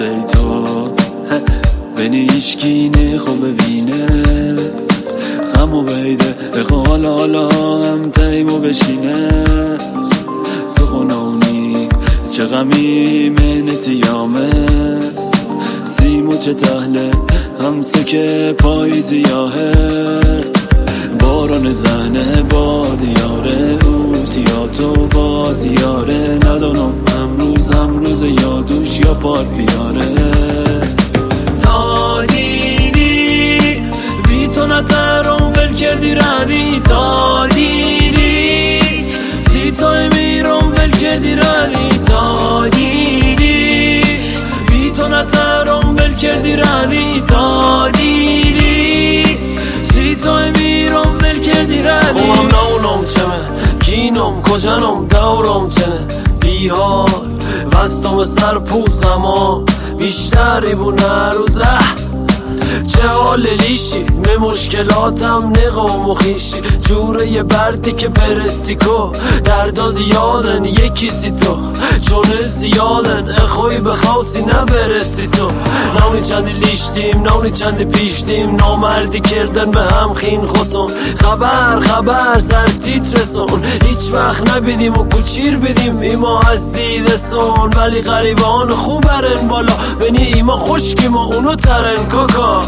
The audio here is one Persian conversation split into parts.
ای تو بینی ایشکینه خوب ببینه خمو بیده بخوا حالا هم تیمو بشینه تو خونونی چه غمی منتی یامه سیمو چه تهله همسه که پاییزیاهه باران زهنه با دیاره اوتیاتو با دیاره ندانم امروز یادوش یا پار پیاره تا دیدی بی تو نترم بل کردی ردی تا دیدی سی تای میرم بل کردی ردی تا دیدی بی تو نترم بل کردی ردی تا دیدی سی تای میرم بل کردی ردی خوام نونم چمه گینم کجنم دورم چنه بیحال وستم سر پوزم بیشتری بونه روزه چه حال لیشی به مشکلاتم نقام و خیشی جوره یه بردی که فرستیکو دردا زیادن یکی سی تو چون زیادن اخوی بخواستی نفرستی تو نونی چندی لیشتیم نونی چندی پیشتیم نامردی کردن به هم خین خسون خبر سر تیت رسون هیچ وقت نبیدیم و کچیر بدیم ایما از دیده سون ولی غریبان خوب برن بالا بینی ایما خوشکیم و اونو ترن کاکا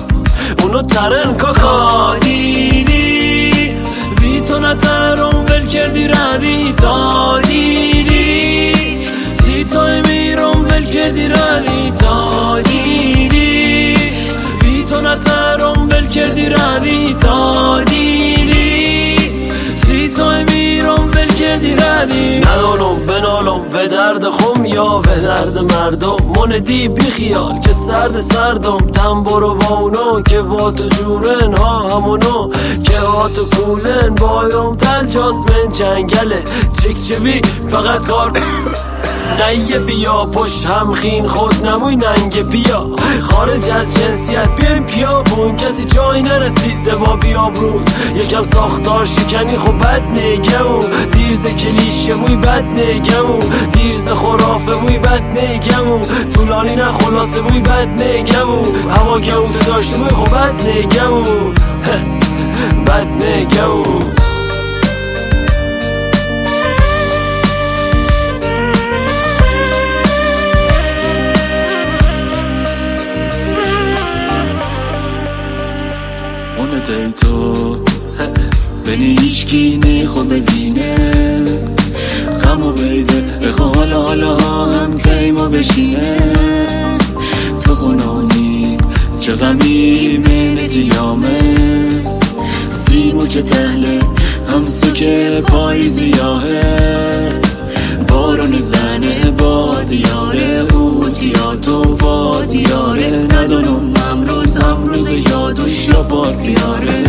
دیدی بی تو نترم بل کردی ردی تا دیدی سی تای میرم بل کردی ردی تا دیدی بی تو نترم بل کردی ردی تا دیدی سی تای میرم بل کردی ردی ندانم بنالم و درد خم یا و درد مردم من دی بی خیال که سردم تنبر و واونو که واتو جورن ها همونو که هاتو کولن بایم تل جاسمن جنگله چکچوی فقط کار نیه بیا پشت هم خین خود نموی ننگ بیا خارج از جنسیت بیایم پیابون کسی جایی نرسیده با بیابرون یکم ساختار شکنی خب بد نگمون دیرز کلیشه موی بد نگمون دیرز خرافه موی بد نگمون طولانی نه خلاصه موی بد نگمون هوا گمون تو داشته موی خب بد نگمون بد نگمون ای تو بینی ایشکینه خوب ببینه خمو بیده بخوا حالا هم تیمو بشینه تو خونانی چه غمی منتی یامه سیمو چه تهله همسه که پاییزیاهه بارون زنه با دیاره اوتیاتو با دیاره ندانم امروز یادوش یا بار بیاره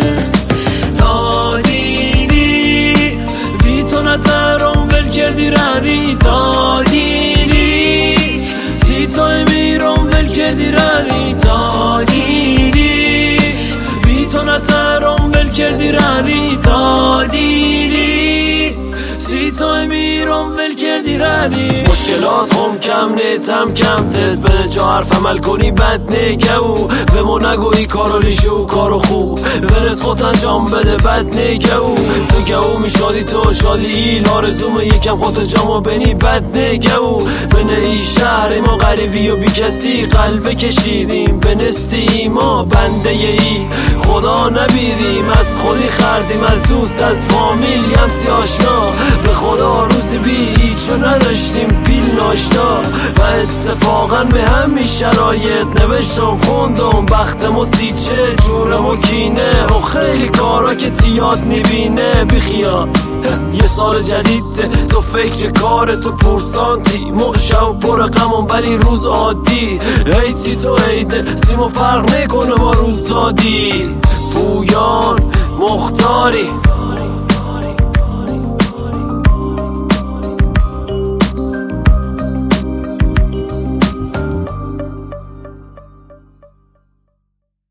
تا دیدی بی تو نترم بل کردی ردی تا دیدی سی تای میرم بل کردی ردی تا دیدی بی تو نترم بل کردی ردی تا دیدی سی تای میرم ول کردی ردی مشکلات هم کم نیتم کم تز به جا حرف عمل کنی بد نگو به ما نگویی کارو لیشو کارو خوب ورز خود انجام بده بد نگو تو گو میشادی تو شادی لارزوم یکم خودتو جامو بینی بد نگو بینه ای شهر ما غریبی و بی کسی قلبه کشیدیم به نستی ما بنده ای خدا نبیدیم از خودی خردیم از دوست از فامیل یمسی آشنا به خدا روزی بی هیچو نداشتیم پیل ناشتا و اتفاقا به همین شرایط نوشتم خوندم بختم و سیچه جورم و کینه و خیلی کارا که تیاد نبینه بیخیا یه سال جدیده تو فکر کار تو پرسانتی مخشم پر غمم ولی روز عادی ایتی تو ایده سیمو فرق میکنه با روز زادی پویان مختاری